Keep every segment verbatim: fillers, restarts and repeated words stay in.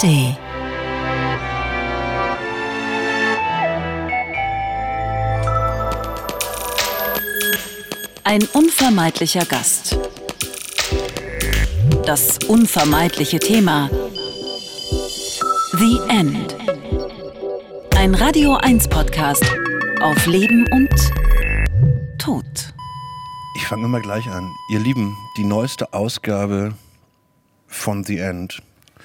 A R D. Ein unvermeidlicher Gast. Das unvermeidliche Thema. The End. Ein Radio eins Podcast auf Leben und Tod. Ich fange immer gleich an. Ihr Lieben, die neueste Ausgabe von The End.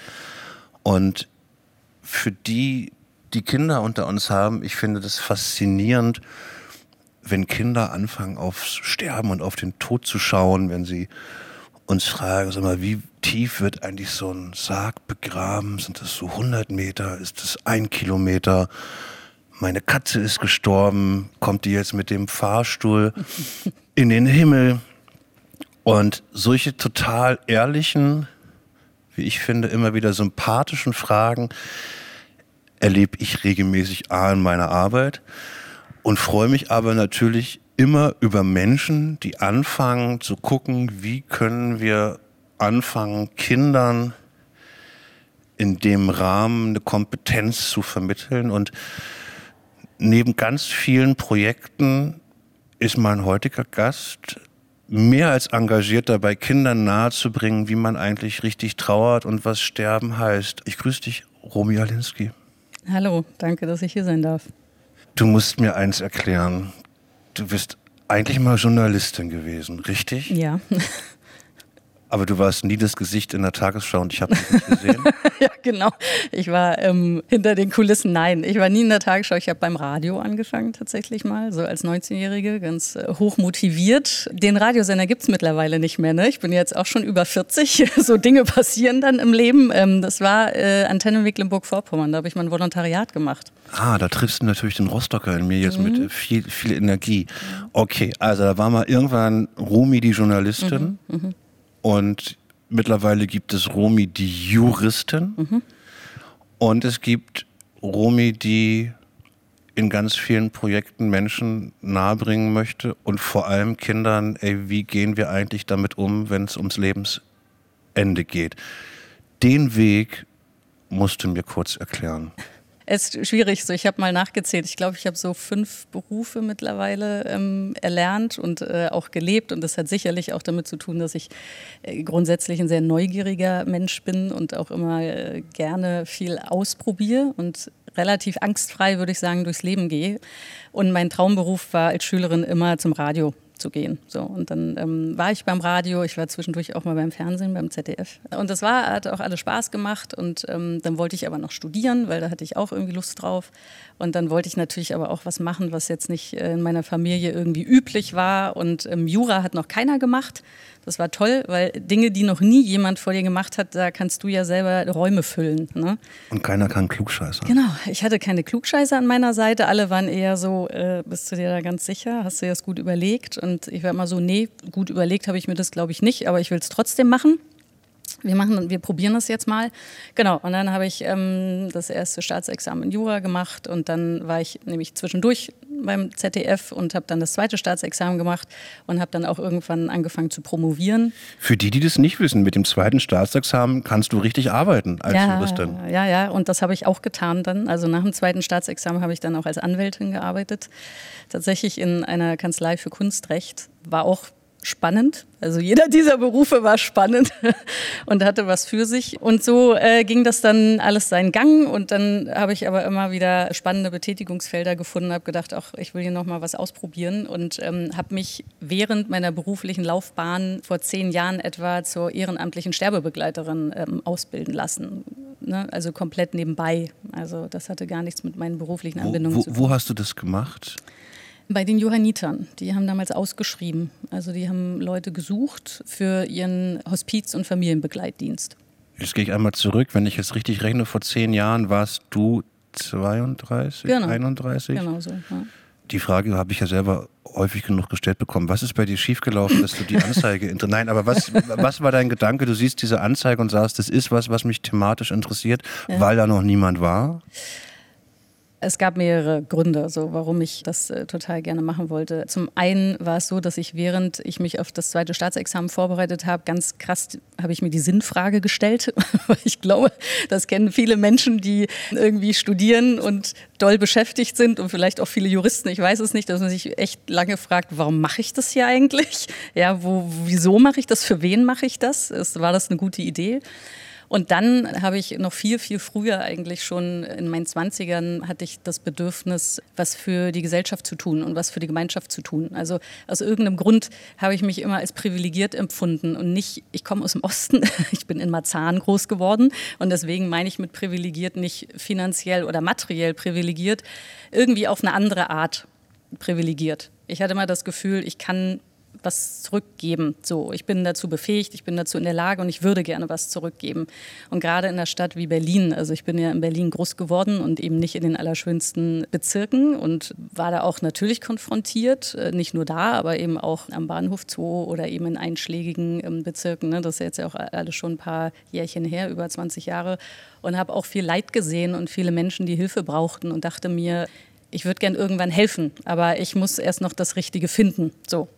Und für die, die Kinder unter uns haben, ich finde das faszinierend, wenn Kinder anfangen aufs Sterben und auf den Tod zu schauen, wenn sie uns fragen, sag mal, wie tief wird eigentlich so ein Sarg begraben? Sind das so hundert Meter? Ist das ein Kilometer? Meine Katze ist gestorben. Kommt die jetzt mit dem Fahrstuhl in den Himmel? Und solche total ehrlichen, wie ich finde, immer wieder sympathischen Fragen erlebe ich regelmäßig A in meiner Arbeit und freue mich aber natürlich immer über Menschen, die anfangen zu gucken, wie können wir anfangen, Kindern in dem Rahmen eine Kompetenz zu vermitteln. Und neben ganz vielen Projekten ist mein heutiger Gast mehr als engagiert dabei, Kindern nahezubringen, wie man eigentlich richtig trauert und was Sterben heißt. Ich grüße dich, Romy Alinski. Hallo, danke, dass ich hier sein darf. Du musst mir eins erklären. Du bist eigentlich mal Journalistin gewesen, richtig? Ja. Aber du warst nie das Gesicht in der Tagesschau und ich habe dich nicht gesehen. Ja, genau. Ich war ähm, hinter den Kulissen. Nein, ich war nie in der Tagesschau. Ich habe beim Radio angefangen tatsächlich mal, so als neunzehnjährige, ganz äh, hoch motiviert. Den Radiosender gibt es mittlerweile nicht mehr. Ne? Ich bin jetzt auch schon über vierzig. So Dinge passieren dann im Leben. Ähm, das war äh, Antenne Mecklenburg-Vorpommern. Da habe ich mein Volontariat gemacht. Ah, da triffst du natürlich den Rostocker in mir jetzt mhm. mit äh, viel, viel Energie. Okay, also da war mal irgendwann Romy die Journalistin. Mhm. Mhm. Und mittlerweile gibt es Romy, die Juristin. Mhm. Und es gibt Romy, die in ganz vielen Projekten Menschen nahebringen möchte und vor allem Kindern, ey, wie gehen wir eigentlich damit um, wenn es ums Lebensende geht. Den Weg musst du mir kurz erklären. Es ist schwierig. So, ich habe mal nachgezählt. Ich glaube, ich habe so fünf Berufe mittlerweile ähm, erlernt und äh, auch gelebt. Und das hat sicherlich auch damit zu tun, dass ich äh, grundsätzlich ein sehr neugieriger Mensch bin und auch immer äh, gerne viel ausprobiere und relativ angstfrei, würde ich sagen, durchs Leben gehe. Und mein Traumberuf war als Schülerin immer zum Radio zu gehen. So, und dann ähm, war ich beim Radio, ich war zwischendurch auch mal beim Fernsehen, beim Z D F. Und das war, hat auch alles Spaß gemacht. Und ähm, dann wollte ich aber noch studieren, weil da hatte ich auch irgendwie Lust drauf. Und dann wollte ich natürlich aber auch was machen, was jetzt nicht in meiner Familie irgendwie üblich war. Und ähm, Jura hat noch keiner gemacht. Das war toll, weil Dinge, die noch nie jemand vor dir gemacht hat, da kannst du ja selber Räume füllen. Ne? Und keiner kann Klugscheißer. Genau, ich hatte keine Klugscheißer an meiner Seite. Alle waren eher so, äh, bist du dir da ganz sicher? Hast du dir das gut überlegt? Und ich war immer so, nee, gut überlegt habe ich mir das, glaube ich, nicht, aber ich will es trotzdem machen. Wir machen, wir probieren das jetzt mal. Genau, und dann habe ich ähm, das erste Staatsexamen in Jura gemacht und dann war ich nämlich zwischendurch beim Z D F und habe dann das zweite Staatsexamen gemacht und habe dann auch irgendwann angefangen zu promovieren. Für die, die das nicht wissen, mit dem zweiten Staatsexamen kannst du richtig arbeiten als ja, Juristin. Ja, ja, und das habe ich auch getan dann. Also nach dem zweiten Staatsexamen habe ich dann auch als Anwältin gearbeitet. Tatsächlich in einer Kanzlei für Kunstrecht. War auch spannend. Also jeder dieser Berufe war spannend und hatte was für sich. Und so äh, ging das dann alles seinen Gang. Und dann habe ich aber immer wieder spannende Betätigungsfelder gefunden, habe gedacht, ach, ich will hier noch mal was ausprobieren und ähm, habe mich während meiner beruflichen Laufbahn vor zehn Jahren etwa zur ehrenamtlichen Sterbebegleiterin ähm, ausbilden lassen. Ne? Also komplett nebenbei. Also das hatte gar nichts mit meinen beruflichen Anbindungen wo, wo, zu tun. Wo hast du das gemacht? Bei den Johannitern. Die haben damals ausgeschrieben. Also die haben Leute gesucht für ihren Hospiz- und Familienbegleitdienst. Jetzt gehe ich einmal zurück. Wenn ich jetzt richtig rechne, vor zehn Jahren warst du zweiunddreißig, genau. einunddreißig? Genau so, ja. Die Frage habe ich ja selber häufig genug gestellt bekommen. Was ist bei dir schiefgelaufen, dass du die Anzeige... inter- Nein, aber was, was war dein Gedanke? Du siehst diese Anzeige und sagst, das ist was, was mich thematisch interessiert, ja. Weil da noch niemand war? Es gab mehrere Gründe, so, warum ich das äh, total gerne machen wollte. Zum einen war es so, dass ich, während ich mich auf das zweite Staatsexamen vorbereitet habe, ganz krass habe ich mir die Sinnfrage gestellt. Ich glaube, das kennen viele Menschen, die irgendwie studieren und doll beschäftigt sind und vielleicht auch viele Juristen, ich weiß es nicht, dass man sich echt lange fragt, warum mache ich das hier eigentlich? Ja, wo, wieso mache ich das? Für wen mache ich das? Ist, war das eine gute Idee? Und dann habe ich noch viel, viel früher eigentlich schon in meinen Zwanzigern hatte ich das Bedürfnis, was für die Gesellschaft zu tun und was für die Gemeinschaft zu tun. Also aus irgendeinem Grund habe ich mich immer als privilegiert empfunden und nicht, ich komme aus dem Osten, ich bin in Marzahn groß geworden und deswegen meine ich mit privilegiert nicht finanziell oder materiell privilegiert, irgendwie auf eine andere Art privilegiert. Ich hatte immer das Gefühl, ich kann was zurückgeben. So, ich bin dazu befähigt, ich bin dazu in der Lage und ich würde gerne was zurückgeben. Und gerade in einer Stadt wie Berlin, also ich bin ja in Berlin groß geworden und eben nicht in den allerschönsten Bezirken und war da auch natürlich konfrontiert, nicht nur da, aber eben auch am Bahnhof Zoo oder eben in einschlägigen Bezirken. Ne? Das ist jetzt ja auch alles schon ein paar Jährchen her, über zwanzig Jahre, und habe auch viel Leid gesehen und viele Menschen, die Hilfe brauchten und dachte mir, ich würde gern irgendwann helfen, aber ich muss erst noch das Richtige finden. So.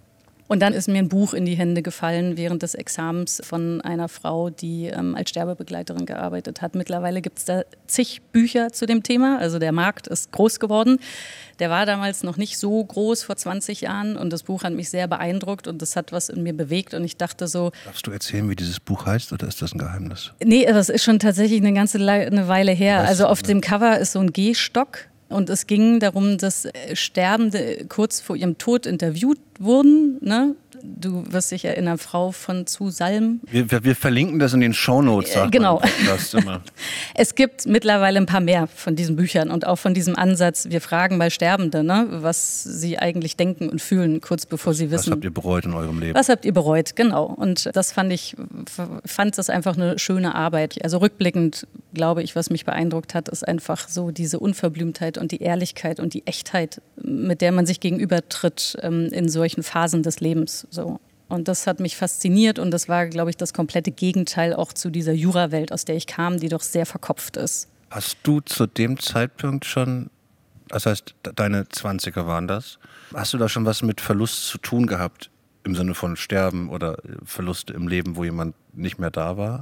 Und dann ist mir ein Buch in die Hände gefallen während des Examens von einer Frau, die ähm, als Sterbebegleiterin gearbeitet hat. Mittlerweile gibt es da zig Bücher zu dem Thema. Also der Markt ist groß geworden. Der war damals noch nicht so groß, vor zwanzig Jahren. Und das Buch hat mich sehr beeindruckt und das hat was in mir bewegt. Und ich dachte so... Darfst du erzählen, wie dieses Buch heißt, oder ist das ein Geheimnis? Nee, das ist schon tatsächlich eine ganze Le- eine Weile her. Weißt also du, auf ne? dem Cover ist so ein Gehstock. Und es ging darum, dass Sterbende kurz vor ihrem Tod interviewt wurden. Ne? Du wirst dich erinnern, Frau von zu Salm. Wir, wir, wir verlinken das in den Shownotes. Äh, genau. Immer. Es gibt mittlerweile ein paar mehr von diesen Büchern und auch von diesem Ansatz, wir fragen mal Sterbende, ne, was sie eigentlich denken und fühlen, kurz bevor sie wissen. Was habt ihr bereut in eurem Leben? Was habt ihr bereut, genau. Und das fand ich, fand das einfach eine schöne Arbeit. Also rückblickend, glaube ich, was mich beeindruckt hat, ist einfach so diese Unverblümtheit und die Ehrlichkeit und die Echtheit, mit der man sich gegenübertritt ähm, in solchen Phasen des Lebens. So. Und das hat mich fasziniert und das war, glaube ich, das komplette Gegenteil auch zu dieser Jura-Welt, aus der ich kam, die doch sehr verkopft ist. Hast du zu dem Zeitpunkt schon, das heißt, deine Zwanziger waren das, hast du da schon was mit Verlust zu tun gehabt, im Sinne von Sterben oder Verluste im Leben, wo jemand nicht mehr da war?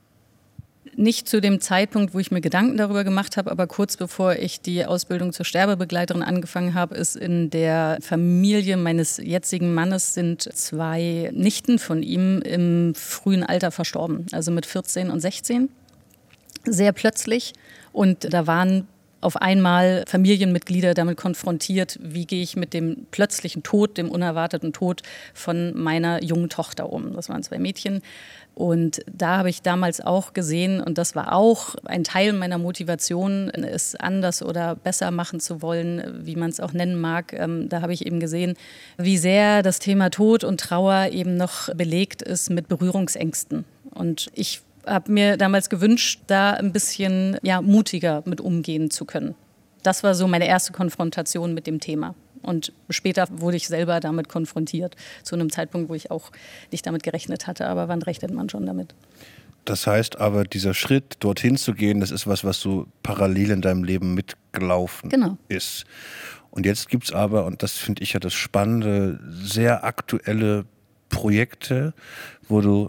Nicht zu dem Zeitpunkt, wo ich mir Gedanken darüber gemacht habe, aber kurz bevor ich die Ausbildung zur Sterbebegleiterin angefangen habe, ist in der Familie meines jetzigen Mannes sind zwei Nichten von ihm im frühen Alter verstorben, also mit vierzehn und sechzehn. Sehr plötzlich. Und da waren auf einmal Familienmitglieder damit konfrontiert, wie gehe ich mit dem plötzlichen Tod, dem unerwarteten Tod von meiner jungen Tochter um. Das waren zwei Mädchen. Und da habe ich damals auch gesehen, und das war auch ein Teil meiner Motivation, es anders oder besser machen zu wollen, wie man es auch nennen mag. Ähm, da habe ich eben gesehen, wie sehr das Thema Tod und Trauer eben noch belegt ist mit Berührungsängsten. Und ich habe mir damals gewünscht, da ein bisschen ja, mutiger mit umgehen zu können. Das war so meine erste Konfrontation mit dem Thema. Und später wurde ich selber damit konfrontiert, zu einem Zeitpunkt, wo ich auch nicht damit gerechnet hatte. Aber wann rechnet man schon damit? Das heißt aber, dieser Schritt, dorthin zu gehen, das ist was, was so parallel in deinem Leben mitgelaufen genau. ist. Und jetzt gibt es aber, und das finde ich ja das Spannende, sehr aktuelle Projekte, wo du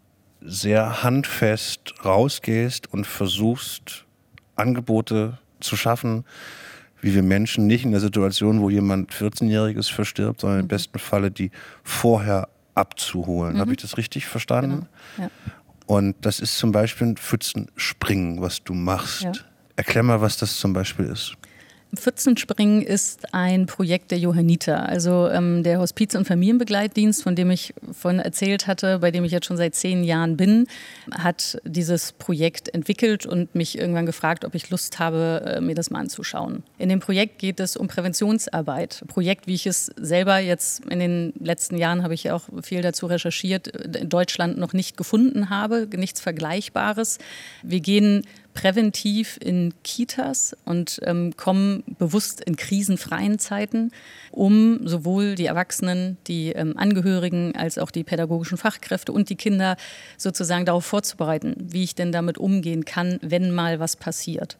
sehr handfest rausgehst und versuchst, Angebote zu schaffen, wie wir Menschen nicht in der Situation, wo jemand vierzehnjähriges verstirbt, sondern mhm. im besten Falle die vorher abzuholen. Mhm. Habe ich das richtig verstanden? Genau. Ja. Und das ist zum Beispiel ein Pfützenspringen, was du machst. Ja. Erklär mal, was das zum Beispiel ist. Pfützenspringen ist ein Projekt der Johanniter, also ähm, der Hospiz- und Familienbegleitdienst, von dem ich vorhin erzählt hatte, bei dem ich jetzt schon seit zehn Jahren bin, hat dieses Projekt entwickelt und mich irgendwann gefragt, ob ich Lust habe, äh, mir das mal anzuschauen. In dem Projekt geht es um Präventionsarbeit. Projekt, wie ich es selber jetzt in den letzten Jahren, habe ich ja auch viel dazu recherchiert, in Deutschland noch nicht gefunden habe, nichts Vergleichbares. Wir gehen präventiv in Kitas und ähm, kommen bewusst in krisenfreien Zeiten, um sowohl die Erwachsenen, die ähm, Angehörigen als auch die pädagogischen Fachkräfte und die Kinder sozusagen darauf vorzubereiten, wie ich denn damit umgehen kann, wenn mal was passiert.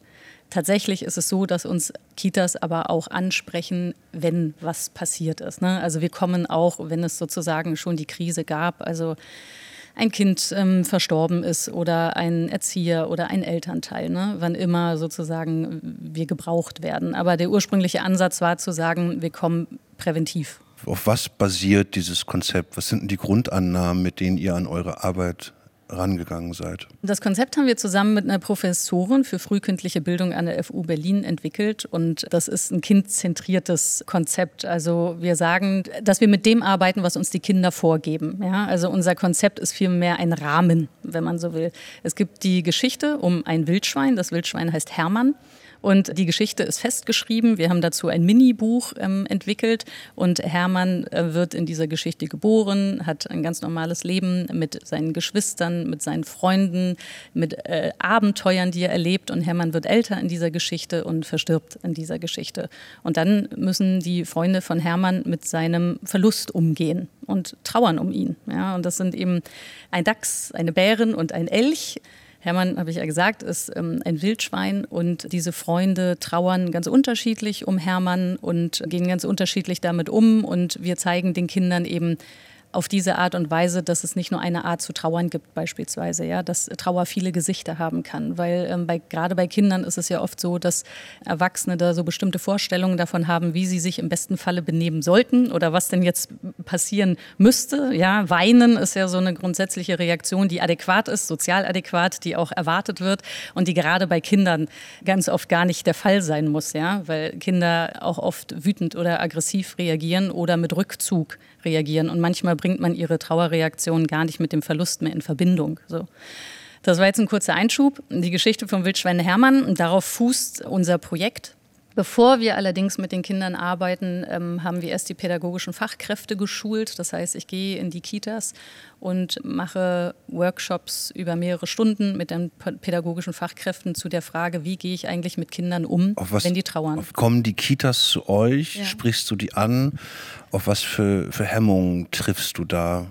Tatsächlich ist es so, dass uns Kitas aber auch ansprechen, wenn was passiert ist. Ne? Also wir kommen auch, wenn es sozusagen schon die Krise gab, also ein Kind ähm, verstorben ist oder ein Erzieher oder ein Elternteil, ne? Wann immer sozusagen wir gebraucht werden. Aber der ursprüngliche Ansatz war zu sagen, wir kommen präventiv. Auf was basiert dieses Konzept? Was sind denn die Grundannahmen, mit denen ihr an eure Arbeit rangegangen seid? Das Konzept haben wir zusammen mit einer Professorin für frühkindliche Bildung an der F U Berlin entwickelt und das ist ein kindzentriertes Konzept. Also wir sagen, dass wir mit dem arbeiten, was uns die Kinder vorgeben. Ja, also unser Konzept ist vielmehr ein Rahmen, wenn man so will. Es gibt die Geschichte um ein Wildschwein. Das Wildschwein heißt Hermann. Und die Geschichte ist festgeschrieben. Wir haben dazu ein Minibuch ähm, entwickelt und Hermann äh, wird in dieser Geschichte geboren, hat ein ganz normales Leben mit seinen Geschwistern, mit seinen Freunden, mit äh, Abenteuern, die er erlebt. Und Hermann wird älter in dieser Geschichte und verstirbt in dieser Geschichte. Und dann müssen die Freunde von Hermann mit seinem Verlust umgehen und trauern um ihn. Ja, und das sind eben ein Dachs, eine Bärin und ein Elch. Hermann, habe ich ja gesagt, ist ähm, ein Wildschwein und diese Freunde trauern ganz unterschiedlich um Hermann und gehen ganz unterschiedlich damit um und wir zeigen den Kindern eben auf diese Art und Weise, dass es nicht nur eine Art zu trauern gibt beispielsweise, ja, dass Trauer viele Gesichter haben kann, weil ähm, bei, gerade bei Kindern ist es ja oft so, dass Erwachsene da so bestimmte Vorstellungen davon haben, wie sie sich im besten Falle benehmen sollten oder was denn jetzt passieren müsste, ja, weinen ist ja so eine grundsätzliche Reaktion, die adäquat ist, sozial adäquat, die auch erwartet wird und die gerade bei Kindern ganz oft gar nicht der Fall sein muss, ja, weil Kinder auch oft wütend oder aggressiv reagieren oder mit Rückzug reagieren und manchmal bringt man ihre Trauerreaktion gar nicht mit dem Verlust mehr in Verbindung. So. Das war jetzt ein kurzer Einschub. Die Geschichte vom Wildschwein Hermann. Und darauf fußt unser Projekt. Bevor wir allerdings mit den Kindern arbeiten, ähm, haben wir erst die pädagogischen Fachkräfte geschult. Das heißt, ich gehe in die Kitas und mache Workshops über mehrere Stunden mit den pädagogischen Fachkräften zu der Frage, wie gehe ich eigentlich mit Kindern um, was, wenn die trauern. Kommen die Kitas zu euch? Ja. Sprichst du die an? Auf was für, für Hemmungen triffst du da?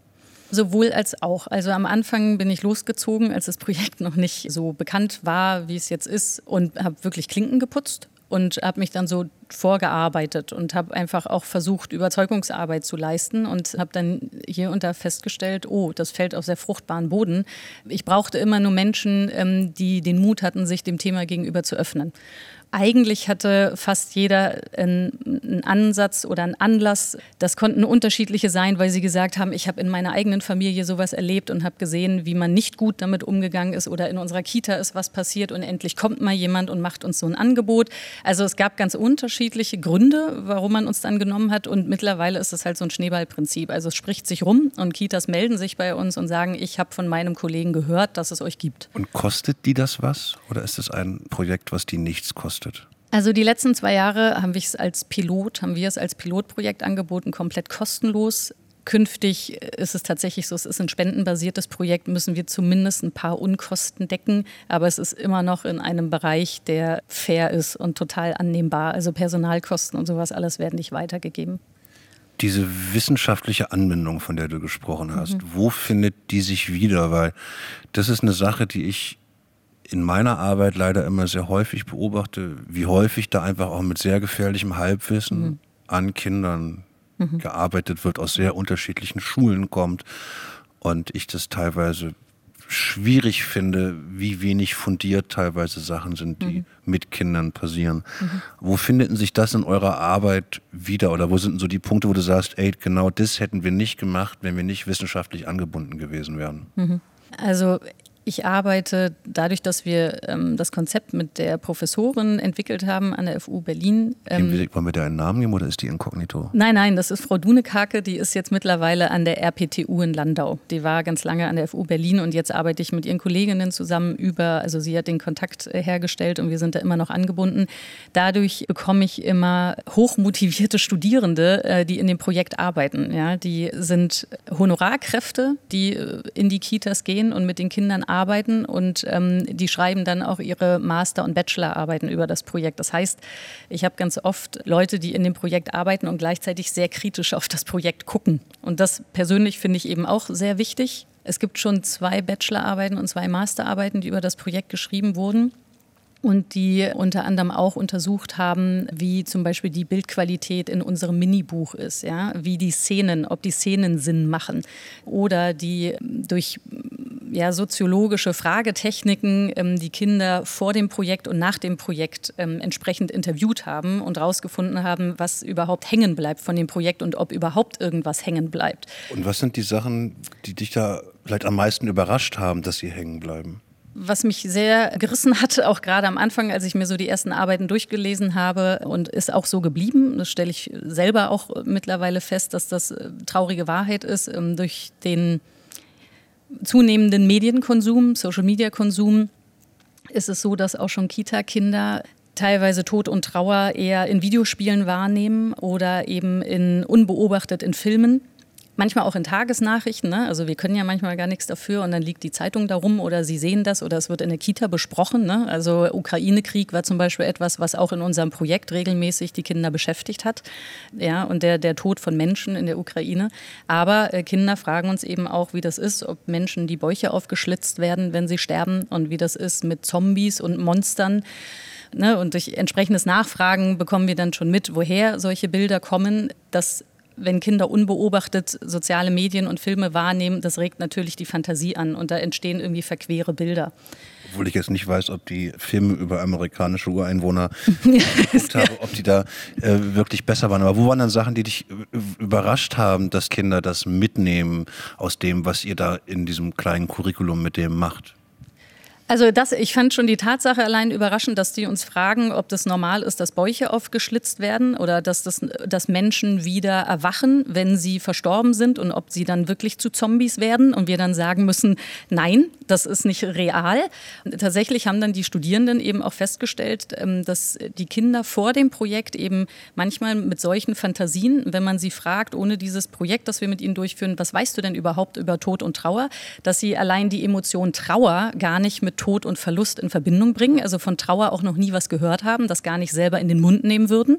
Sowohl als auch. Also am Anfang bin ich losgezogen, als das Projekt noch nicht so bekannt war, wie es jetzt ist und habe wirklich Klinken geputzt. Und habe mich dann so vorgearbeitet und habe einfach auch versucht, Überzeugungsarbeit zu leisten und habe dann hier und da festgestellt, oh, das fällt auf sehr fruchtbaren Boden. Ich brauchte immer nur Menschen, die den Mut hatten, sich dem Thema gegenüber zu öffnen. Eigentlich hatte fast jeder einen Ansatz oder einen Anlass. Das konnten unterschiedliche sein, weil sie gesagt haben, ich habe in meiner eigenen Familie sowas erlebt und habe gesehen, wie man nicht gut damit umgegangen ist oder in unserer Kita ist was passiert und endlich kommt mal jemand und macht uns so ein Angebot. Also es gab ganz unterschiedliche Gründe, warum man uns dann genommen hat und mittlerweile ist es halt so ein Schneeballprinzip. Also es spricht sich rum und Kitas melden sich bei uns und sagen, ich habe von meinem Kollegen gehört, dass es euch gibt. Und kostet die das was oder ist es ein Projekt, was die nichts kostet? Also die letzten zwei Jahre haben wir es als Pilot, haben wir es als Pilotprojekt angeboten, komplett kostenlos. Künftig ist es tatsächlich so, es ist ein spendenbasiertes Projekt, müssen wir zumindest ein paar Unkosten decken, aber es ist immer noch in einem Bereich, der fair ist und total annehmbar. Also Personalkosten und sowas, alles werden nicht weitergegeben. Diese wissenschaftliche Anbindung, von der du gesprochen hast, mhm. wo findet die sich wieder? Weil das ist eine Sache, die ich in meiner Arbeit leider immer sehr häufig beobachte, wie häufig da einfach auch mit sehr gefährlichem Halbwissen mhm. an Kindern mhm. gearbeitet wird, aus sehr unterschiedlichen Schulen kommt und ich das teilweise schwierig finde, wie wenig fundiert teilweise Sachen sind, die mhm. mit Kindern passieren. Mhm. Wo finden sich das in eurer Arbeit wieder oder wo sind so die Punkte, wo du sagst, ey, genau das hätten wir nicht gemacht, wenn wir nicht wissenschaftlich angebunden gewesen wären? Mhm. Also ich arbeite dadurch, dass wir ähm, das Konzept mit der Professorin entwickelt haben an der F U Berlin. Ähm, Wollen wir da einen Namen geben oder ist die inkognito? Nein, nein, das ist Frau Dunekake, die ist jetzt mittlerweile an der R P T U in Landau. Die war ganz lange an der F U Berlin und jetzt arbeite ich mit ihren Kolleginnen zusammen über, also sie hat den Kontakt hergestellt und wir sind da immer noch angebunden. Dadurch bekomme ich immer hochmotivierte Studierende, die in dem Projekt arbeiten. Ja, die sind Honorarkräfte, die in die Kitas gehen und mit den Kindern arbeiten. arbeiten und ähm, die schreiben dann auch ihre Master- und Bachelorarbeiten über das Projekt. Das heißt, ich habe ganz oft Leute, die in dem Projekt arbeiten und gleichzeitig sehr kritisch auf das Projekt gucken. Und das persönlich finde ich eben auch sehr wichtig. Es gibt schon zwei Bachelorarbeiten und zwei Masterarbeiten, die über das Projekt geschrieben wurden. und die unter anderem auch untersucht haben, wie zum Beispiel die Bildqualität in unserem Minibuch ist, ja? Wie die Szenen, ob die Szenen Sinn machen oder die durch ja, soziologische Fragetechniken ähm, die Kinder vor dem Projekt und nach dem Projekt ähm, entsprechend interviewt haben und herausgefunden haben, was überhaupt hängen bleibt von dem Projekt und ob überhaupt irgendwas hängen bleibt. Und was sind die Sachen, die dich da vielleicht am meisten überrascht haben, dass sie hängen bleiben? Was mich sehr gerissen hat, auch gerade am Anfang, als ich mir so die ersten Arbeiten durchgelesen habe und ist auch so geblieben, das stelle ich selber auch mittlerweile fest, dass das traurige Wahrheit ist, durch den zunehmenden Medienkonsum, Social-Media-Konsum ist es so, dass auch schon Kita-Kinder teilweise Tod und Trauer eher in Videospielen wahrnehmen oder eben in unbeobachtet in Filmen. Manchmal auch in Tagesnachrichten, ne? Also wir können ja manchmal gar nichts dafür und dann liegt die Zeitung da rum oder sie sehen das oder es wird in der Kita besprochen. Ne? Also Ukraine-Krieg war zum Beispiel etwas, was auch in unserem Projekt regelmäßig die Kinder beschäftigt hat. Ja, und der, der Tod von Menschen in der Ukraine. Aber äh, Kinder fragen uns eben auch, wie das ist, ob Menschen die Bäuche aufgeschlitzt werden, wenn sie sterben und wie das ist mit Zombies und Monstern. Ne? Und durch entsprechendes Nachfragen bekommen wir dann schon mit, woher solche Bilder kommen, dass wenn Kinder unbeobachtet soziale Medien und Filme wahrnehmen, das regt natürlich die Fantasie an und da entstehen irgendwie verquere Bilder. Obwohl ich jetzt nicht weiß, ob die Filme über amerikanische Ureinwohner geguckt habe, ob die da äh, wirklich besser waren. Aber wo waren dann Sachen, die dich überrascht haben, dass Kinder das mitnehmen aus dem, was ihr da in diesem kleinen Curriculum mit dem macht? Also das, ich fand schon die Tatsache allein überraschend, dass die uns fragen, ob das normal ist, dass Bäuche aufgeschlitzt werden oder dass, das, dass Menschen wieder erwachen, wenn sie verstorben sind und ob sie dann wirklich zu Zombies werden und wir dann sagen müssen, nein, das ist nicht real. Und tatsächlich haben dann die Studierenden eben auch festgestellt, dass die Kinder vor dem Projekt eben manchmal mit solchen Fantasien, wenn man sie fragt, ohne dieses Projekt, das wir mit ihnen durchführen, was weißt du denn überhaupt über Tod und Trauer, dass sie allein die Emotion Trauer gar nicht mit Tod und Verlust in Verbindung bringen, also von Trauer auch noch nie was gehört haben, das gar nicht selber in den Mund nehmen würden.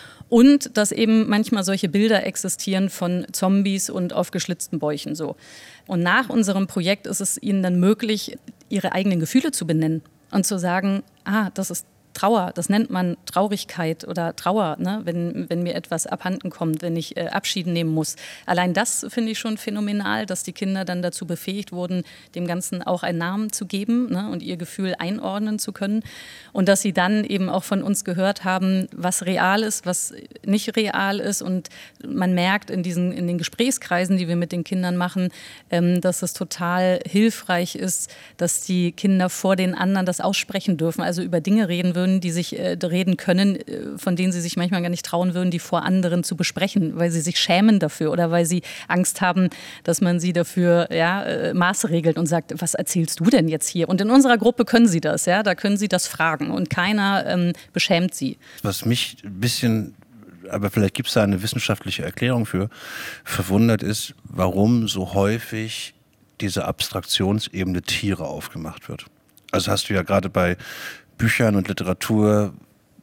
Und dass eben manchmal solche Bilder existieren von Zombies und aufgeschlitzten Bäuchen so. Und nach unserem Projekt ist es ihnen dann möglich, ihre eigenen Gefühle zu benennen und zu sagen, ah, das ist Trauer, das nennt man Traurigkeit oder Trauer, ne? wenn, wenn mir etwas abhanden kommt, wenn ich äh, Abschied nehmen muss. Allein das finde ich schon phänomenal, dass die Kinder dann dazu befähigt wurden, dem Ganzen auch einen Namen zu geben, ne? Und ihr Gefühl einordnen zu können. Und dass sie dann eben auch von uns gehört haben, was real ist, was nicht real ist. Und man merkt in, diesen, in den Gesprächskreisen, die wir mit den Kindern machen, ähm, dass es total hilfreich ist, dass die Kinder vor den anderen das aussprechen dürfen, also über Dinge reden würden, die sich äh, reden können, äh, von denen sie sich manchmal gar nicht trauen würden, die vor anderen zu besprechen, weil sie sich schämen dafür oder weil sie Angst haben, dass man sie dafür ja, äh, maßregelt und sagt, was erzählst du denn jetzt hier? Und in unserer Gruppe können sie das, ja, da können sie das fragen und keiner ähm, beschämt sie. Was mich ein bisschen, aber vielleicht gibt es da eine wissenschaftliche Erklärung für, verwundert ist, warum so häufig diese Abstraktionsebene Tiere aufgemacht wird. Also hast du ja gerade bei Büchern und Literatur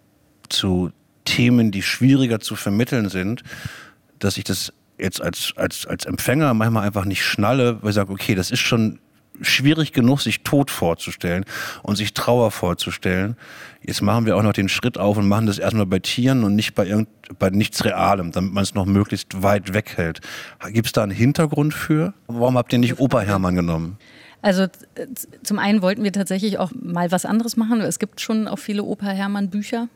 zu Themen, die schwieriger zu vermitteln sind, dass ich das jetzt als, als, als Empfänger manchmal einfach nicht schnalle, weil ich sage, okay, das ist schon schwierig genug, sich Tod vorzustellen und sich Trauer vorzustellen. Jetzt machen wir auch noch den Schritt auf und machen das erstmal bei Tieren und nicht bei, irgend, bei nichts Realem, damit man es noch möglichst weit weghält. Gibt es da einen Hintergrund für? Warum habt ihr nicht Opa Hermann genommen? Also zum einen wollten wir tatsächlich auch mal was anderes machen. Es gibt schon auch viele Opa Hermann Bücher.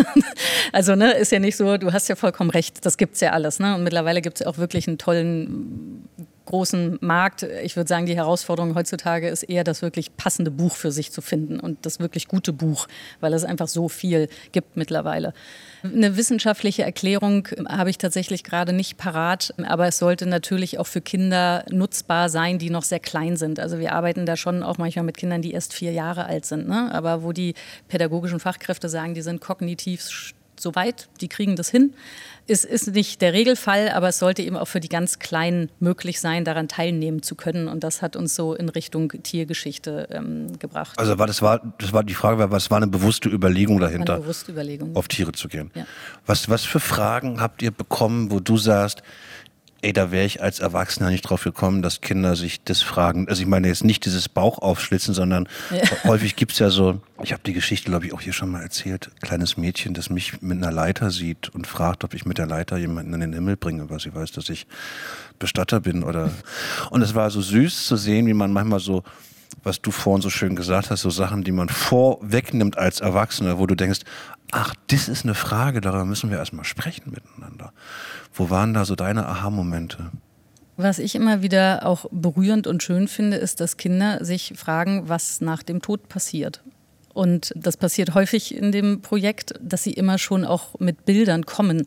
Also ne, ist ja nicht so, du hast ja vollkommen recht, das gibt's ja alles. Ne? Und mittlerweile gibt es ja auch wirklich einen tollen großen Markt. Ich würde sagen, die Herausforderung heutzutage ist eher, das wirklich passende Buch für sich zu finden und das wirklich gute Buch, weil es einfach so viel gibt mittlerweile. Eine wissenschaftliche Erklärung habe ich tatsächlich gerade nicht parat, aber es sollte natürlich auch für Kinder nutzbar sein, die noch sehr klein sind. Also wir arbeiten da schon auch manchmal mit Kindern, die erst vier Jahre alt sind, ne? Aber wo die pädagogischen Fachkräfte sagen, die sind kognitiv soweit, die kriegen das hin. Es ist nicht der Regelfall, aber es sollte eben auch für die ganz Kleinen möglich sein, daran teilnehmen zu können. Und das hat uns so in Richtung Tiergeschichte ähm, gebracht. Also war das, war, das war die Frage, was war eine bewusste Überlegung dahinter, eine bewusste Überlegung, auf Tiere zu gehen? Ja. Was, was für Fragen habt ihr bekommen, wo du sagst, ey, da wäre ich als Erwachsener nicht drauf gekommen, dass Kinder sich das fragen. Also ich meine jetzt nicht dieses Bauch aufschlitzen, sondern ja. häufig gibt es ja so, ich habe die Geschichte, glaube ich, auch hier schon mal erzählt, kleines Mädchen, das mich mit einer Leiter sieht und fragt, ob ich mit der Leiter jemanden in den Himmel bringe, weil sie weiß, dass ich Bestatter bin. Oder und es war so süß zu sehen, wie man manchmal so, was du vorhin so schön gesagt hast, so Sachen, die man vorwegnimmt als Erwachsener, wo du denkst, ach, das ist eine Frage, darüber müssen wir erstmal sprechen miteinander. Wo waren da so deine Aha-Momente? Was ich immer wieder auch berührend und schön finde, ist, dass Kinder sich fragen, was nach dem Tod passiert. Und das passiert häufig in dem Projekt, dass sie immer schon auch mit Bildern kommen.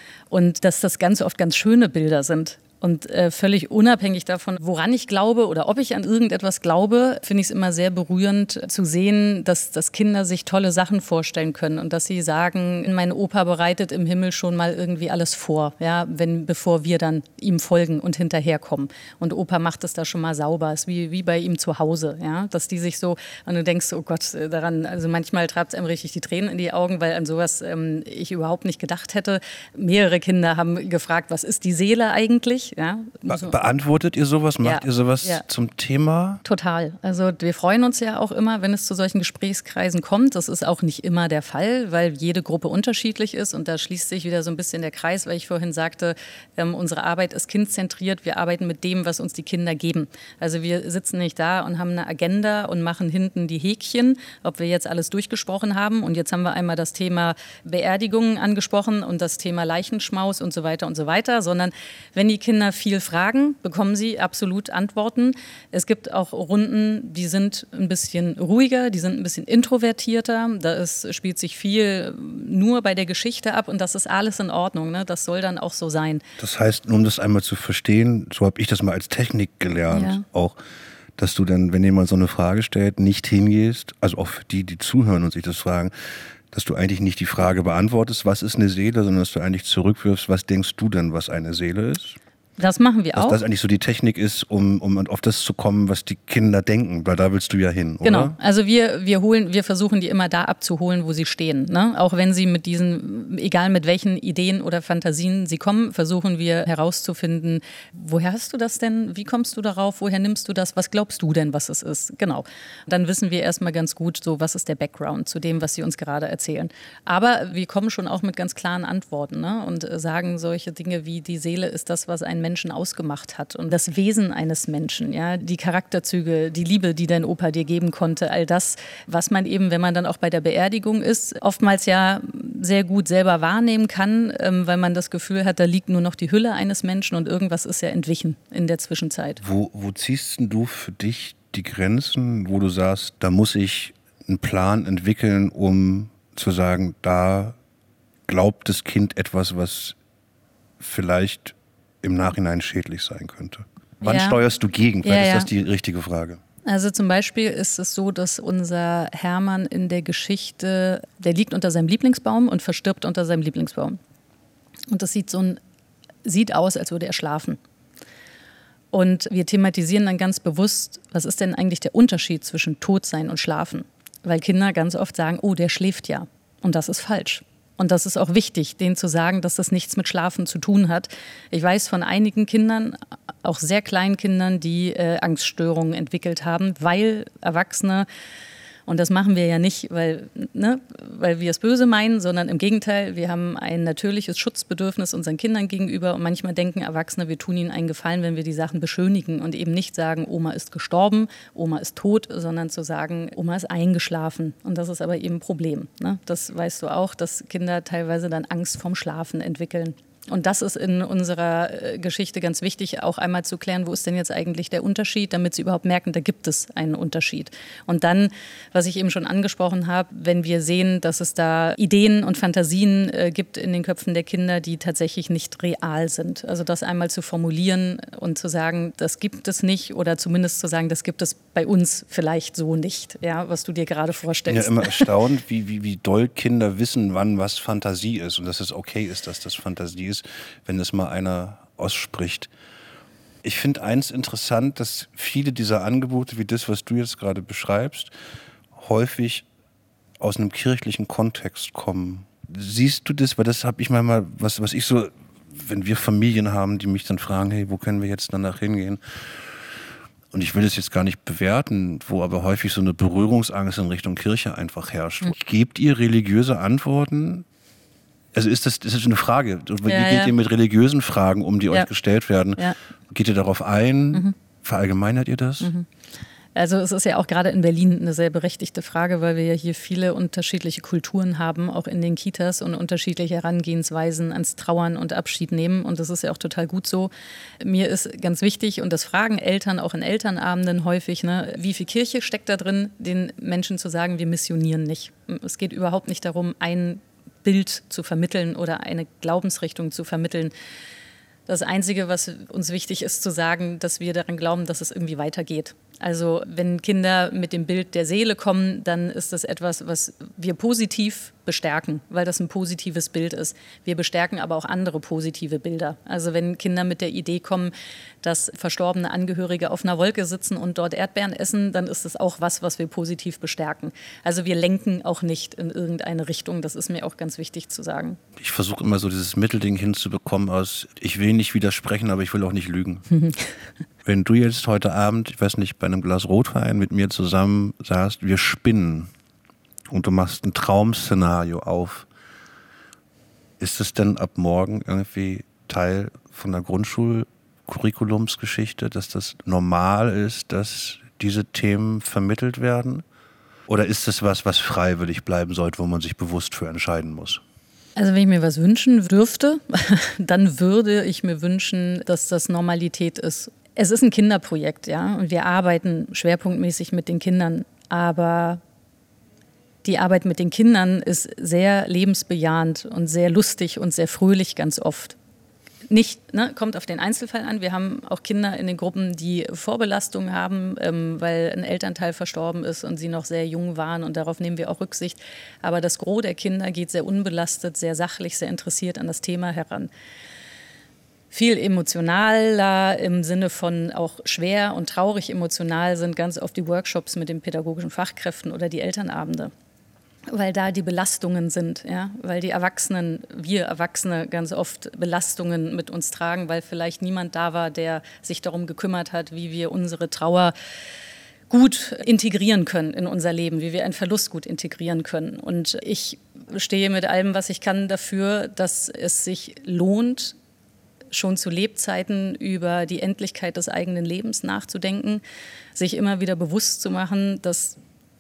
Und dass das ganz oft ganz schöne Bilder sind. Und äh, völlig unabhängig davon, woran ich glaube oder ob ich an irgendetwas glaube, finde ich es immer sehr berührend zu sehen, dass, dass Kinder sich tolle Sachen vorstellen können und dass sie sagen, mein Opa bereitet im Himmel schon mal irgendwie alles vor, ja, wenn, bevor wir dann ihm folgen und hinterherkommen. Und Opa macht es da schon mal sauber, ist wie, wie bei ihm zu Hause, ja, dass die sich so, und du denkst, oh Gott, daran, also manchmal treibt es einem richtig die Tränen in die Augen, weil an sowas ähm, ich überhaupt nicht gedacht hätte. Mehrere Kinder haben gefragt, was ist die Seele eigentlich? Ja, Be- beantwortet ihr sowas? Macht ja, ihr sowas ja. zum Thema? Total. Also wir freuen uns ja auch immer, wenn es zu solchen Gesprächskreisen kommt. Das ist auch nicht immer der Fall, weil jede Gruppe unterschiedlich ist. Und da schließt sich wieder so ein bisschen der Kreis, weil ich vorhin sagte, ähm, unsere Arbeit ist kindzentriert. Wir arbeiten mit dem, was uns die Kinder geben. Also wir sitzen nicht da und haben eine Agenda und machen hinten die Häkchen, ob wir jetzt alles durchgesprochen haben. Und jetzt haben wir einmal das Thema Beerdigungen angesprochen und das Thema Leichenschmaus und so weiter und so weiter. Sondern wenn die Kinder viel fragen, bekommen sie absolut Antworten. Es gibt auch Runden, die sind ein bisschen ruhiger, die sind ein bisschen introvertierter. Da ist, spielt sich viel nur bei der Geschichte ab und das ist alles in Ordnung. Ne? Das soll dann auch so sein. Das heißt, um das einmal zu verstehen, so habe ich das mal als Technik gelernt, ja. auch, dass du dann, wenn jemand so eine Frage stellt, nicht hingehst, also auch für die, die zuhören und sich das fragen, dass du eigentlich nicht die Frage beantwortest, was ist eine Seele, sondern dass du eigentlich zurückwirfst, was denkst du denn, was eine Seele ist? Das machen wir auch. Dass das eigentlich so die Technik ist, um, um auf das zu kommen, was die Kinder denken, weil da willst du ja hin, oder? Genau, also wir, wir, holen, wir versuchen die immer da abzuholen, wo sie stehen. Ne? Auch wenn sie mit diesen, egal mit welchen Ideen oder Fantasien sie kommen, versuchen wir herauszufinden, woher hast du das denn, wie kommst du darauf, woher nimmst du das, was glaubst du denn, was es ist? Genau, dann wissen wir erstmal ganz gut, so was ist der Background zu dem, was sie uns gerade erzählen. Aber wir kommen schon auch mit ganz klaren Antworten, ne? Und sagen solche Dinge wie, die Seele ist das, was ein Menschen ausgemacht hat und das Wesen eines Menschen, ja, die Charakterzüge, die Liebe, die dein Opa dir geben konnte, all das, was man eben, wenn man dann auch bei der Beerdigung ist, oftmals ja sehr gut selber wahrnehmen kann, ähm, weil man das Gefühl hat, da liegt nur noch die Hülle eines Menschen und irgendwas ist ja entwichen in der Zwischenzeit. Wo, wo ziehst denn du für dich die Grenzen, wo du sagst, da muss ich einen Plan entwickeln, um zu sagen, da glaubt das Kind etwas, was vielleicht im Nachhinein schädlich sein könnte. Wann ja. steuerst du gegen? Vielleicht ja, ja. ist das die richtige Frage. Also zum Beispiel ist es so, dass unser Hermann in der Geschichte, der liegt unter seinem Lieblingsbaum und verstirbt unter seinem Lieblingsbaum. Und das sieht so ein, sieht aus, als würde er schlafen. Und wir thematisieren dann ganz bewusst, was ist denn eigentlich der Unterschied zwischen Todsein und Schlafen? Weil Kinder ganz oft sagen, oh, der schläft ja. Und das ist falsch. Und das ist auch wichtig, denen zu sagen, dass das nichts mit Schlafen zu tun hat. Ich weiß von einigen Kindern, auch sehr kleinen Kindern, die äh, Angststörungen entwickelt haben, weil Erwachsene, und das machen wir ja nicht, weil, ne, weil wir es böse meinen, sondern im Gegenteil, wir haben ein natürliches Schutzbedürfnis unseren Kindern gegenüber und manchmal denken Erwachsene, wir tun ihnen einen Gefallen, wenn wir die Sachen beschönigen und eben nicht sagen, Oma ist gestorben, Oma ist tot, sondern zu sagen, Oma ist eingeschlafen. Und das ist aber eben ein Problem. Ne? Das weißt du auch, dass Kinder teilweise dann Angst vorm Schlafen entwickeln. Und das ist in unserer Geschichte ganz wichtig, auch einmal zu klären, wo ist denn jetzt eigentlich der Unterschied, damit sie überhaupt merken, da gibt es einen Unterschied. Und dann, was ich eben schon angesprochen habe, wenn wir sehen, dass es da Ideen und Fantasien äh, gibt in den Köpfen der Kinder, die tatsächlich nicht real sind. Also das einmal zu formulieren und zu sagen, das gibt es nicht oder zumindest zu sagen, das gibt es bei uns vielleicht so nicht, ja, was du dir gerade vorstellst. Ich bin ja immer erstaunt, wie, wie, wie doll Kinder wissen, wann was Fantasie ist und dass es okay ist, dass das Fantasie ist, wenn es mal einer ausspricht. Ich finde eins interessant, dass viele dieser Angebote, wie das, was du jetzt gerade beschreibst, häufig aus einem kirchlichen Kontext kommen. Siehst du das? Weil das habe ich manchmal, was, was ich so wenn wir Familien haben, die mich dann fragen, hey, wo können wir jetzt danach hingehen? Und ich will es jetzt gar nicht bewerten, wo aber häufig so eine Berührungsangst in Richtung Kirche einfach herrscht. Mhm. Gebt ihr religiöse Antworten? Also ist das, das ist eine Frage. Wie ja, geht ja. ihr mit religiösen Fragen um, die ja. euch gestellt werden? Ja. Geht ihr darauf ein? Mhm. Verallgemeinert ihr das? Mhm. Also es ist ja auch gerade in Berlin eine sehr berechtigte Frage, weil wir ja hier viele unterschiedliche Kulturen haben, auch in den Kitas und unterschiedliche Herangehensweisen ans Trauern und Abschied nehmen. Und das ist ja auch total gut so. Mir ist ganz wichtig, und das fragen Eltern auch in Elternabenden häufig, ne, wie viel Kirche steckt da drin, den Menschen zu sagen, wir missionieren nicht. Es geht überhaupt nicht darum, ein Bild zu vermitteln oder eine Glaubensrichtung zu vermitteln. Das Einzige, was uns wichtig ist, zu sagen, dass wir daran glauben, dass es irgendwie weitergeht. Also wenn Kinder mit dem Bild der Seele kommen, dann ist das etwas, was wir positiv bestärken, weil das ein positives Bild ist. Wir bestärken aber auch andere positive Bilder. Also wenn Kinder mit der Idee kommen, dass verstorbene Angehörige auf einer Wolke sitzen und dort Erdbeeren essen, dann ist das auch was, was wir positiv bestärken. Also wir lenken auch nicht in irgendeine Richtung. Das ist mir auch ganz wichtig zu sagen. Ich versuche immer so dieses Mittelding hinzubekommen aus, ich will nicht widersprechen, aber ich will auch nicht lügen. Wenn du jetzt heute Abend, ich weiß nicht, bei einem Glas Rotwein mit mir zusammen saßt, wir spinnen und du machst ein Traumszenario auf, ist es denn ab morgen irgendwie Teil von der Grundschulcurriculumsgeschichte, dass das normal ist, dass diese Themen vermittelt werden? Oder ist es was, was freiwillig bleiben sollte, wo man sich bewusst für entscheiden muss? Also wenn ich mir was wünschen dürfte, dann würde ich mir wünschen, dass das Normalität ist. Es ist ein Kinderprojekt, ja, und wir arbeiten schwerpunktmäßig mit den Kindern, aber die Arbeit mit den Kindern ist sehr lebensbejahend und sehr lustig und sehr fröhlich ganz oft. Nicht, ne, kommt auf den Einzelfall an. Wir haben auch Kinder in den Gruppen, die Vorbelastungen haben, ähm, weil ein Elternteil verstorben ist und sie noch sehr jung waren, und darauf nehmen wir auch Rücksicht. Aber das Gros der Kinder geht sehr unbelastet, sehr sachlich, sehr interessiert an das Thema heran. Viel emotionaler im Sinne von auch schwer und traurig emotional sind ganz oft die Workshops mit den pädagogischen Fachkräften oder die Elternabende. Weil da die Belastungen sind, ja, weil die Erwachsenen, wir Erwachsene ganz oft Belastungen mit uns tragen, weil vielleicht niemand da war, der sich darum gekümmert hat, wie wir unsere Trauer gut integrieren können in unser Leben, wie wir einen Verlust gut integrieren können. Und ich stehe mit allem, was ich kann, dafür, dass es sich lohnt, schon zu Lebzeiten über die Endlichkeit des eigenen Lebens nachzudenken, sich immer wieder bewusst zu machen, dass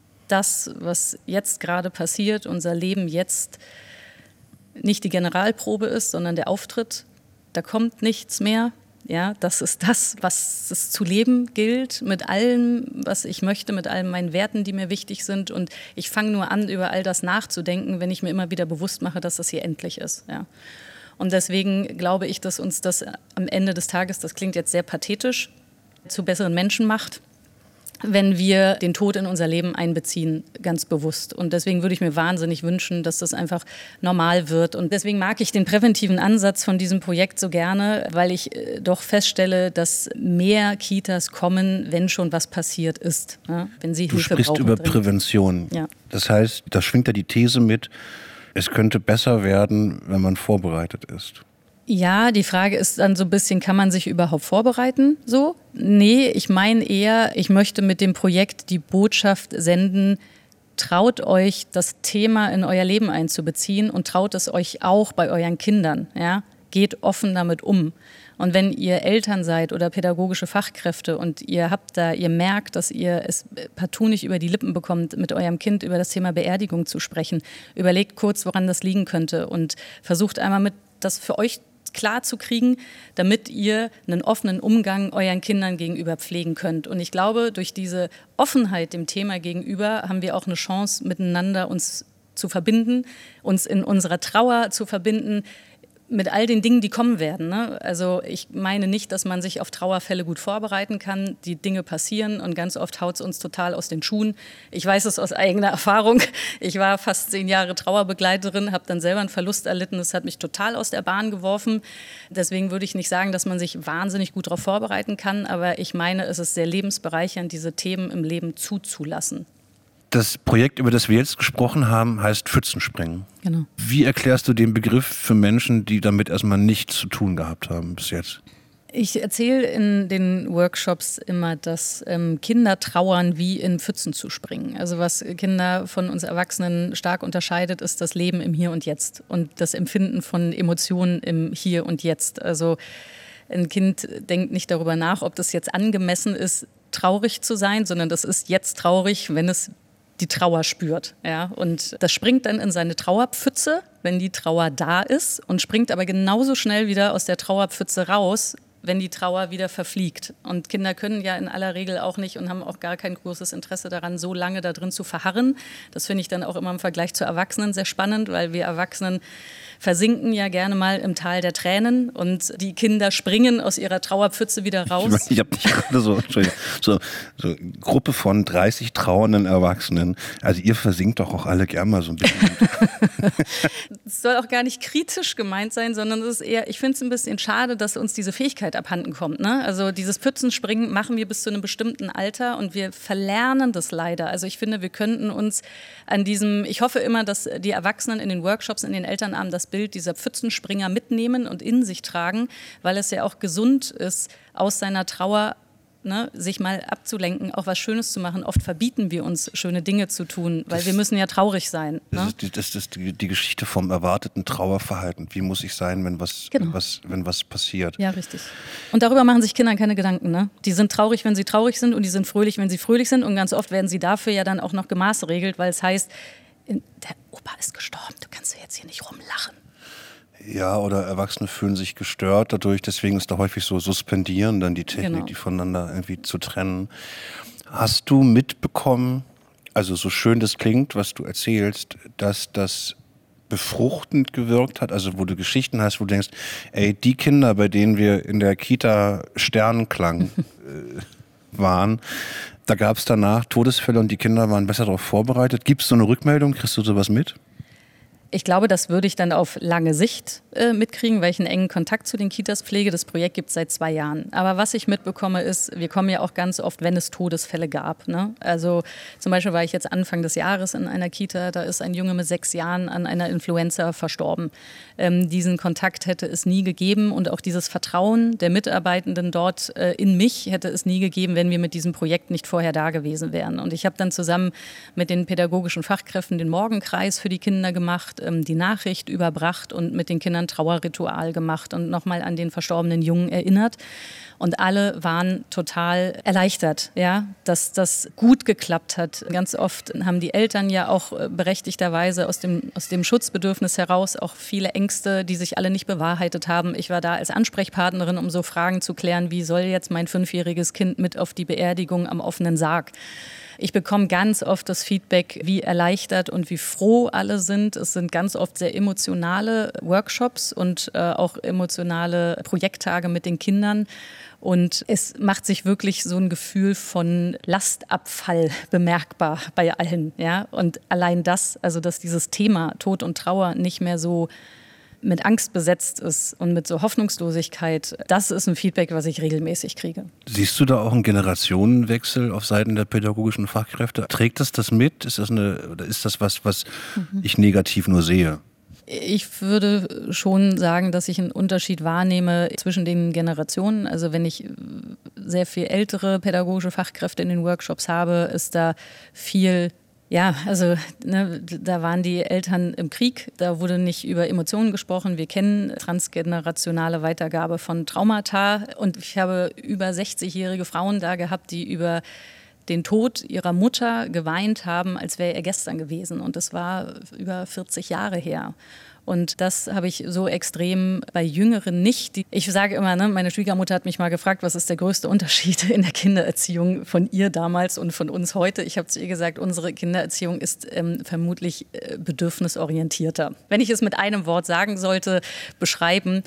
das, was jetzt gerade passiert, unser Leben jetzt nicht die Generalprobe ist, sondern der Auftritt. Da kommt nichts mehr. Ja, das ist das, was es zu leben gilt, mit allem, was ich möchte, mit allen meinen Werten, die mir wichtig sind. Und ich fange nur an, über all das nachzudenken, wenn ich mir immer wieder bewusst mache, dass das hier endlich ist. Ja. Und deswegen glaube ich, dass uns das am Ende des Tages, das klingt jetzt sehr pathetisch, zu besseren Menschen macht, wenn wir den Tod in unser Leben einbeziehen, ganz bewusst. Und deswegen würde ich mir wahnsinnig wünschen, dass das einfach normal wird. Und deswegen mag ich den präventiven Ansatz von diesem Projekt so gerne, weil ich doch feststelle, dass mehr Kitas kommen, wenn schon was passiert ist. Ja? Wenn sie du Hilfe sprichst brauchen über dringend. Prävention. Ja. Das heißt, da schwingt ja die These mit, es könnte besser werden, wenn man vorbereitet ist. Ja, die Frage ist dann so ein bisschen, kann man sich überhaupt vorbereiten? So? Nee, ich meine eher, ich möchte mit dem Projekt die Botschaft senden, traut euch, das Thema in euer Leben einzubeziehen und traut es euch auch bei euren Kindern. Ja? Geht offen damit um. Und wenn ihr Eltern seid oder pädagogische Fachkräfte und ihr habt da, ihr merkt, dass ihr es partout nicht über die Lippen bekommt, mit eurem Kind über das Thema Beerdigung zu sprechen, überlegt kurz, woran das liegen könnte und versucht einmal mit das für euch klar zu kriegen, damit ihr einen offenen Umgang euren Kindern gegenüber pflegen könnt. Und ich glaube, durch diese Offenheit dem Thema gegenüber haben wir auch eine Chance, miteinander uns zu verbinden, uns in unserer Trauer zu verbinden, mit all den Dingen, die kommen werden. Ne? Also ich meine nicht, dass man sich auf Trauerfälle gut vorbereiten kann. Die Dinge passieren und ganz oft haut es uns total aus den Schuhen. Ich weiß es aus eigener Erfahrung. Ich war fast zehn Jahre Trauerbegleiterin, habe dann selber einen Verlust erlitten. Das hat mich total aus der Bahn geworfen. Deswegen würde ich nicht sagen, dass man sich wahnsinnig gut darauf vorbereiten kann. Aber ich meine, es ist sehr lebensbereichernd, diese Themen im Leben zuzulassen. Das Projekt, über das wir jetzt gesprochen haben, heißt Pfützenspringen. Genau. Wie erklärst du den Begriff für Menschen, die damit erstmal nichts zu tun gehabt haben bis jetzt? Ich erzähle in den Workshops immer, dass ähm, Kinder trauern, wie in Pfützen zu springen. Also was Kinder von uns Erwachsenen stark unterscheidet, ist das Leben im Hier und Jetzt und das Empfinden von Emotionen im Hier und Jetzt. Also ein Kind denkt nicht darüber nach, ob das jetzt angemessen ist, traurig zu sein, sondern das ist jetzt traurig, wenn es die Trauer spürt. Ja? Und das springt dann in seine Trauerpfütze, wenn die Trauer da ist, und springt aber genauso schnell wieder aus der Trauerpfütze raus, wenn die Trauer wieder verfliegt. Und Kinder können ja in aller Regel auch nicht und haben auch gar kein großes Interesse daran, so lange da drin zu verharren. Das finde ich dann auch immer im Vergleich zu Erwachsenen sehr spannend, weil wir Erwachsenen versinken ja gerne mal im Tal der Tränen und die Kinder springen aus ihrer Trauerpfütze wieder raus. Ich, ich habe nicht gerade so, so, so Gruppe von dreißig trauernden Erwachsenen. Also ihr versinkt doch auch alle gern mal so ein bisschen. Es soll auch gar nicht kritisch gemeint sein, sondern es ist eher, ich finde es ein bisschen schade, dass uns diese Fähigkeit abhanden kommt. Ne? Also dieses Pfützenspringen machen wir bis zu einem bestimmten Alter und wir verlernen das leider. Also ich finde, wir könnten uns an diesem, ich hoffe immer, dass die Erwachsenen in den Workshops, in den Elternabenden das Bild dieser Pfützenspringer mitnehmen und in sich tragen, weil es ja auch gesund ist, aus seiner Trauer ne, sich mal abzulenken, auch was Schönes zu machen. Oft verbieten wir uns, schöne Dinge zu tun, weil das, wir müssen ja traurig sein. Ne? Das ist, die, das ist die, die Geschichte vom erwarteten Trauerverhalten. Wie muss ich sein, wenn was, genau. wenn was, wenn was passiert? Ja, richtig. Und darüber machen sich Kinder keine Gedanken. Ne? Die sind traurig, wenn sie traurig sind und die sind fröhlich, wenn sie fröhlich sind. Und ganz oft werden sie dafür ja dann auch noch gemaßregelt, weil es heißt, der Opa ist gestorben, du kannst ja jetzt hier nicht rumlachen. Ja, oder Erwachsene fühlen sich gestört dadurch, deswegen ist da häufig so suspendieren, dann die Technik, genau. die voneinander irgendwie zu trennen. Hast du mitbekommen, also so schön das klingt, was du erzählst, dass das befruchtend gewirkt hat, also wo du Geschichten hast, wo du denkst, ey, die Kinder, bei denen wir in der Kita Sternenklang äh, waren, da gab es danach Todesfälle und die Kinder waren besser darauf vorbereitet. Gibt es so eine Rückmeldung? Kriegst du sowas mit? Ich glaube, das würde ich dann auf lange Sicht äh, mitkriegen, weil ich einen engen Kontakt zu den Kitas pflege. Das Projekt gibt es seit zwei Jahren. Aber was ich mitbekomme ist, wir kommen ja auch ganz oft, wenn es Todesfälle gab. Ne? Also zum Beispiel war ich jetzt Anfang des Jahres in einer Kita, da ist ein Junge mit sechs Jahren an einer Influenza verstorben. Ähm, diesen Kontakt hätte es nie gegeben und auch dieses Vertrauen der Mitarbeitenden dort äh, in mich hätte es nie gegeben, wenn wir mit diesem Projekt nicht vorher da gewesen wären. Und ich habe dann zusammen mit den pädagogischen Fachkräften den Morgenkreis für die Kinder gemacht, die Nachricht überbracht und mit den Kindern Trauerritual gemacht und nochmal an den verstorbenen Jungen erinnert. Und alle waren total erleichtert, ja, dass das gut geklappt hat. Ganz oft haben die Eltern ja auch berechtigterweise aus dem, aus dem Schutzbedürfnis heraus auch viele Ängste, die sich alle nicht bewahrheitet haben. Ich war da als Ansprechpartnerin, um so Fragen zu klären, wie soll jetzt mein fünfjähriges Kind mit auf die Beerdigung am offenen Sarg? Ich bekomme ganz oft das Feedback, wie erleichtert und wie froh alle sind. Es sind ganz oft sehr emotionale Workshops und äh, auch emotionale Projekttage mit den Kindern. Und es macht sich wirklich so ein Gefühl von Lastabfall bemerkbar bei allen. Ja? Und allein das, also dass dieses Thema Tod und Trauer nicht mehr so mit Angst besetzt ist und mit so Hoffnungslosigkeit, das ist ein Feedback, was ich regelmäßig kriege. Siehst du da auch einen Generationenwechsel auf Seiten der pädagogischen Fachkräfte? Trägt das das mit? Ist das, eine, oder ist das was, was mhm. ich negativ nur sehe? Ich würde schon sagen, dass ich einen Unterschied wahrnehme zwischen den Generationen. Also wenn ich sehr viel ältere pädagogische Fachkräfte in den Workshops habe, ist da viel... Ja, also ne, da waren die Eltern im Krieg, da wurde nicht über Emotionen gesprochen. Wir kennen transgenerationale Weitergabe von Traumata und ich habe über sechzigjährige Frauen da gehabt, die über den Tod ihrer Mutter geweint haben, als wäre er gestern gewesen und das war über vierzig Jahre her. Und das habe ich so extrem bei Jüngeren nicht. Ich sage immer, ne, meine Schwiegermutter hat mich mal gefragt, was ist der größte Unterschied in der Kindererziehung von ihr damals und von uns heute. Ich habe zu ihr gesagt, unsere Kindererziehung ist ähm, vermutlich äh, bedürfnisorientierter. Wenn ich es mit einem Wort sagen sollte, beschreiben.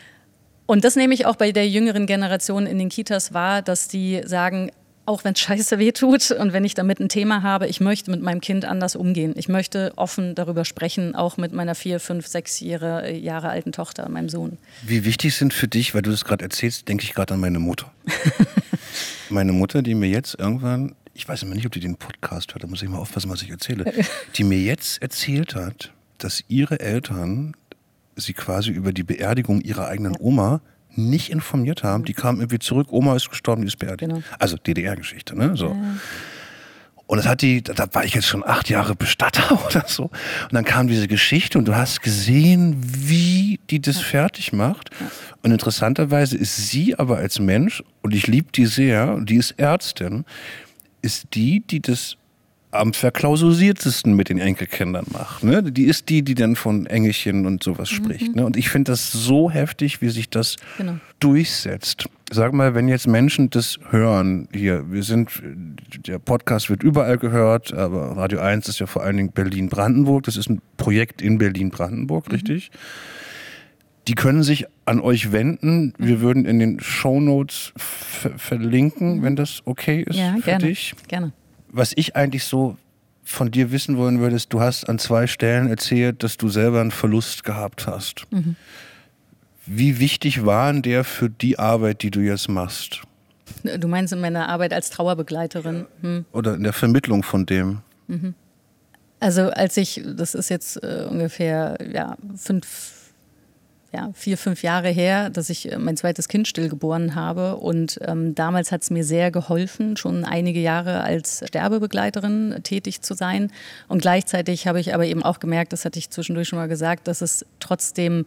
Und das nehme ich auch bei der jüngeren Generation in den Kitas wahr, dass die sagen, auch wenn es scheiße wehtut und wenn ich damit ein Thema habe, ich möchte mit meinem Kind anders umgehen. Ich möchte offen darüber sprechen, auch mit meiner vier, fünf, sechs Jahre, Jahre alten Tochter, meinem Sohn. Wie wichtig sind für dich, weil du das gerade erzählst, denke ich gerade an meine Mutter. Meine Mutter, die mir jetzt irgendwann, ich weiß immer nicht, ob die den Podcast hört, da muss ich mal aufpassen, was ich erzähle, die mir jetzt erzählt hat, dass ihre Eltern sie quasi über die Beerdigung ihrer eigenen Oma nicht informiert haben. Die kamen irgendwie zurück, Oma ist gestorben, die ist beerdigt. Genau. Also D D R-Geschichte, ne? So. Ja. Und das hat die, da war ich jetzt schon acht Jahre Bestatter oder so. Und dann kam diese Geschichte und du hast gesehen, wie die das ja. fertig macht. Ja. Und interessanterweise ist sie aber als Mensch, und ich liebe die sehr, und die ist Ärztin, ist die, die das am verklaususiertesten mit den Enkelkindern macht. Ne? Die ist die, die dann von Engelchen und sowas mhm. spricht. Ne? Und ich finde das so heftig, wie sich das genau. durchsetzt. Sag mal, wenn jetzt Menschen das hören, hier, wir sind, der Podcast wird überall gehört, aber Radio eins ist ja vor allen Dingen Berlin-Brandenburg. Das ist ein Projekt in Berlin-Brandenburg, mhm. richtig? Die können sich an euch wenden. Wir würden in den Shownotes ver- verlinken, mhm. wenn das okay ist ja, für gerne, dich. Gerne. Was ich eigentlich so von dir wissen wollen würde, ist, du hast an zwei Stellen erzählt, dass du selber einen Verlust gehabt hast. Mhm. Wie wichtig war denn der für die Arbeit, die du jetzt machst? Du meinst in meiner Arbeit als Trauerbegleiterin? Hm. Oder in der Vermittlung von dem? Mhm. Also als ich, das ist jetzt äh, ungefähr ja, fünf, ja, vier, fünf Jahre her, dass ich mein zweites Kind stillgeboren habe. Und ähm, damals hat es mir sehr geholfen, schon einige Jahre als Sterbebegleiterin tätig zu sein. Und gleichzeitig habe ich aber eben auch gemerkt, das hatte ich zwischendurch schon mal gesagt, dass es trotzdem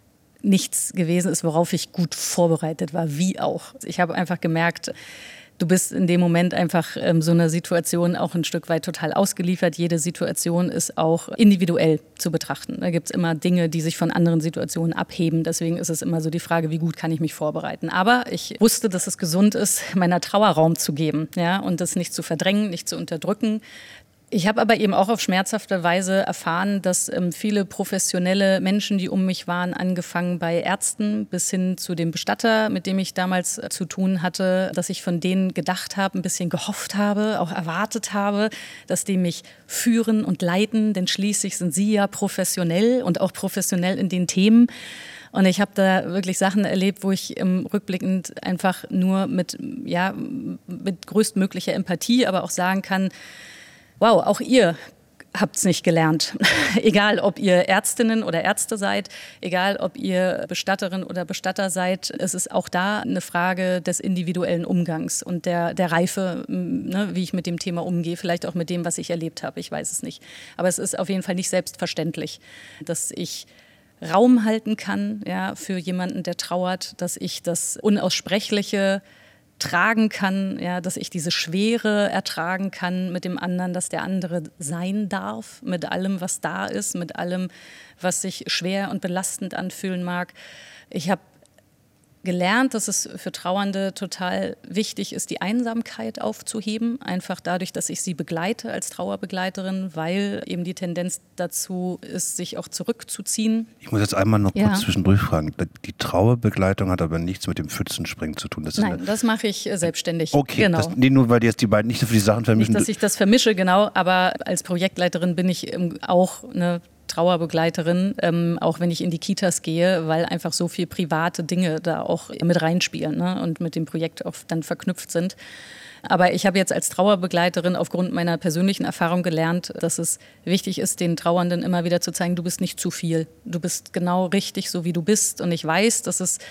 nichts gewesen ist, worauf ich gut vorbereitet war, wie auch. Ich habe einfach gemerkt, du bist in dem Moment einfach ähm, so einer Situation auch ein Stück weit total ausgeliefert. Jede Situation ist auch individuell zu betrachten. Da gibt es immer Dinge, die sich von anderen Situationen abheben. Deswegen ist es immer so die Frage, wie gut kann ich mich vorbereiten. Aber ich wusste, dass es gesund ist, meiner Trauer Raum zu geben, ja, und das nicht zu verdrängen, nicht zu unterdrücken. Ich habe aber eben auch auf schmerzhafte Weise erfahren, dass ähm, viele professionelle Menschen, die um mich waren, angefangen bei Ärzten bis hin zu dem Bestatter, mit dem ich damals äh, zu tun hatte, dass ich von denen gedacht habe, ein bisschen gehofft habe, auch erwartet habe, dass die mich führen und leiten, denn schließlich sind sie ja professionell und auch professionell in den Themen. Und ich habe da wirklich Sachen erlebt, wo ich ähm, rückblickend einfach nur mit, ja, mit größtmöglicher Empathie, aber auch sagen kann, wow, auch ihr habt es nicht gelernt. Egal, ob ihr Ärztinnen oder Ärzte seid, egal, ob ihr Bestatterin oder Bestatter seid, es ist auch da eine Frage des individuellen Umgangs und der, der Reife, ne, wie ich mit dem Thema umgehe, vielleicht auch mit dem, was ich erlebt habe, ich weiß es nicht. Aber es ist auf jeden Fall nicht selbstverständlich, dass ich Raum halten kann, ja, für jemanden, der trauert, dass ich das Unaussprechliche tragen kann, ja, dass ich diese Schwere ertragen kann mit dem anderen, dass der andere sein darf, mit allem, was da ist, mit allem, was sich schwer und belastend anfühlen mag. Ich habe gelernt, dass es für Trauernde total wichtig ist, die Einsamkeit aufzuheben, einfach dadurch, dass ich sie begleite als Trauerbegleiterin, weil eben die Tendenz dazu ist, sich auch zurückzuziehen. Ich muss jetzt einmal noch ja. kurz zwischendurch fragen. Die Trauerbegleitung hat aber nichts mit dem Pfützenspringen zu tun. Das ist Nein, das mache ich selbstständig. Okay, genau. das, nee, nur weil die jetzt die beiden nicht so für die Sachen vermischen. Nicht, dass ich das vermische, genau, aber als Projektleiterin bin ich auch eine Trauerbegleiterin, ähm, auch wenn ich in die Kitas gehe, weil einfach so viel private Dinge da auch mit reinspielen, ne, und mit dem Projekt auch dann verknüpft sind. Aber ich habe jetzt als Trauerbegleiterin aufgrund meiner persönlichen Erfahrung gelernt, dass es wichtig ist, den Trauernden immer wieder zu zeigen, du bist nicht zu viel. Du bist genau richtig, so wie du bist. Und ich weiß, dass es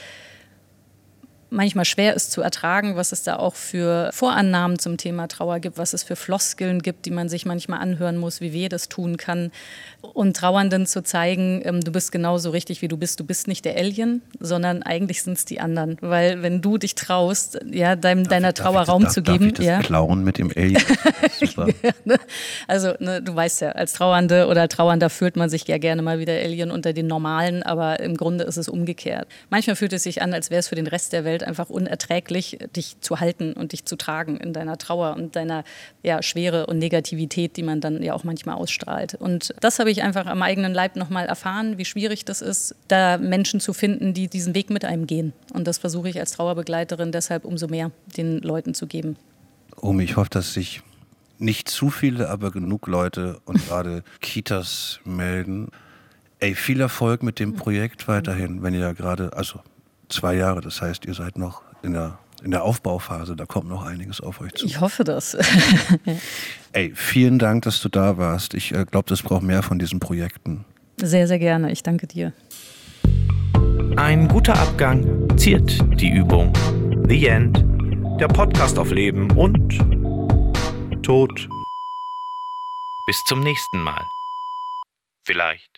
manchmal schwer ist zu ertragen, was es da auch für Vorannahmen zum Thema Trauer gibt, was es für Floskeln gibt, die man sich manchmal anhören muss, wie weh das tun kann. Und Trauernden zu zeigen, ähm, du bist genauso richtig, wie du bist. Du bist nicht der Alien, sondern eigentlich sind es die anderen. Weil wenn du dich traust, ja, deinem, darf deiner ich, Trauer Raum das, zu darf, geben. Darf ich das ja. klauen mit dem Alien? Super. Also ne, du weißt ja, als Trauernde oder Trauernder fühlt man sich ja gerne mal wieder Alien unter den Normalen, aber im Grunde ist es umgekehrt. Manchmal fühlt es sich an, als wäre es für den Rest der Welt einfach unerträglich, dich zu halten und dich zu tragen in deiner Trauer und deiner ja, Schwere und Negativität, die man dann ja auch manchmal ausstrahlt. Und das habe ich einfach am eigenen Leib nochmal erfahren, wie schwierig das ist, da Menschen zu finden, die diesen Weg mit einem gehen. Und das versuche ich als Trauerbegleiterin deshalb umso mehr den Leuten zu geben. Omi, ich hoffe, dass sich nicht zu viele, aber genug Leute und gerade Kitas melden. Ey, viel Erfolg mit dem Projekt weiterhin, wenn ihr ja gerade, also zwei Jahre, das heißt, ihr seid noch in der in der Aufbauphase, da kommt noch einiges auf euch zu. Ich hoffe das. Ey, vielen Dank, dass du da warst. Ich äh, glaube, das braucht mehr von diesen Projekten. Sehr, sehr gerne. Ich danke dir. Ein guter Abgang ziert die Übung. The End. Der Podcast auf Leben und Tod. Bis zum nächsten Mal. Vielleicht.